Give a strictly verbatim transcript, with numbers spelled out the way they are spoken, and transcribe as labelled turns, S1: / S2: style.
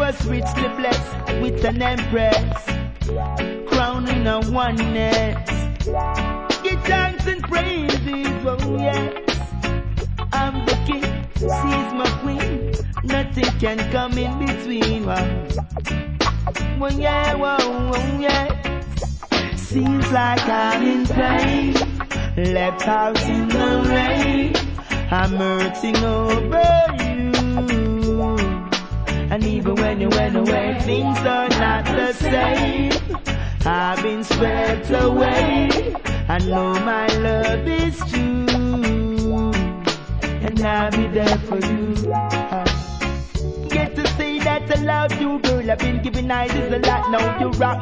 S1: was richly blessed with an empress, crowning a oneness. Give thanks and praises, oh yes. I'm the king, she's my queen. Nothing can come in between. Wow. Well, yeah, whoa, oh, yeah. Seems like I'm in pain, left out in the rain. I'm hurting over you. And even when you went away, things are not the same. I've been swept away. I know my love is true, and I'll be there for you. Get to say that I love you, girl. I've been giving eyes a lot. Now you rock